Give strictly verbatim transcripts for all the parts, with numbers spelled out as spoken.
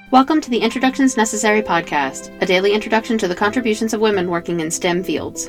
Welcome to the Introductions Necessary podcast, a daily introduction to the contributions of women working in STEM fields.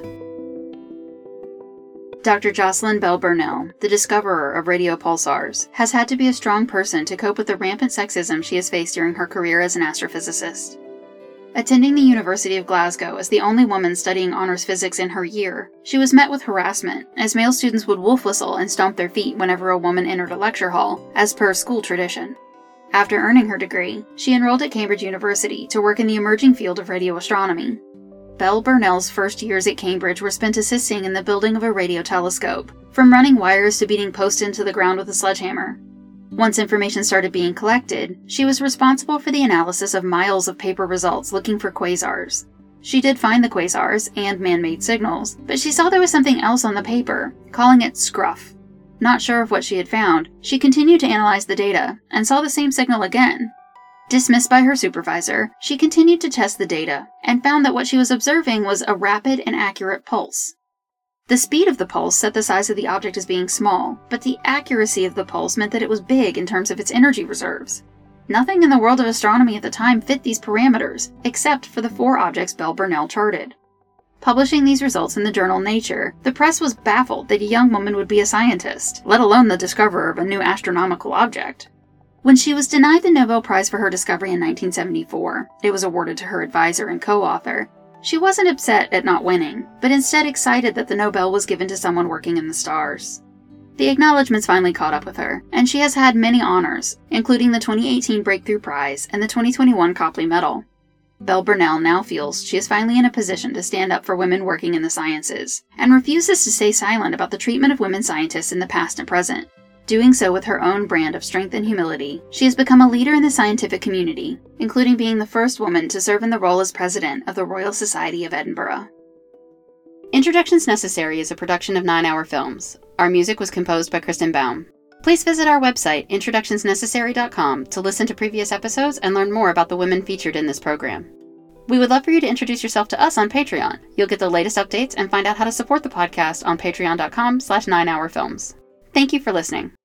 Doctor Jocelyn Bell Burnell, the discoverer of radio pulsars, has had to be a strong person to cope with the rampant sexism she has faced during her career as an astrophysicist. Attending the University of Glasgow as the only woman studying honors physics in her year, she was met with harassment, as male students would wolf whistle and stomp their feet whenever a woman entered a lecture hall, as per school tradition. After earning her degree, she enrolled at Cambridge University to work in the emerging field of radio astronomy. Bell Burnell's first years at Cambridge were spent assisting in the building of a radio telescope, from running wires to beating posts into the ground with a sledgehammer. Once information started being collected, she was responsible for the analysis of miles of paper results looking for quasars. She did find the quasars and man-made signals, but she saw there was something else on the paper, calling it scruff. Not sure of what she had found, she continued to analyze the data, and saw the same signal again. Dismissed by her supervisor, she continued to test the data, and found that what she was observing was a rapid and accurate pulse. The speed of the pulse set the size of the object as being small, but the accuracy of the pulse meant that it was big in terms of its energy reserves. Nothing in the world of astronomy at the time fit these parameters, except for the four objects Bell Burnell charted. Publishing these results in the journal Nature, the press was baffled that a young woman would be a scientist, let alone the discoverer of a new astronomical object. When she was denied the Nobel Prize for her discovery in nineteen seventy-four, it was awarded to her advisor and co-author, she wasn't upset at not winning, but instead excited that the Nobel was given to someone working in the stars. The acknowledgments finally caught up with her, and she has had many honors, including the twenty eighteen Breakthrough Prize and the twenty twenty-one Copley Medal. Bell Burnell now feels she is finally in a position to stand up for women working in the sciences, and refuses to stay silent about the treatment of women scientists in the past and present. Doing so with her own brand of strength and humility, she has become a leader in the scientific community, including being the first woman to serve in the role as president of the Royal Society of Edinburgh. Introductions Necessary is a production of Nine Hour Films. Our music was composed by Kristen Baum. Please visit our website, introductions necessary dot com, to listen to previous episodes and learn more about the women featured in this program. We would love for you to introduce yourself to us on Patreon. You'll get the latest updates and find out how to support the podcast on patreon dot com slash nine hour films. Thank you for listening.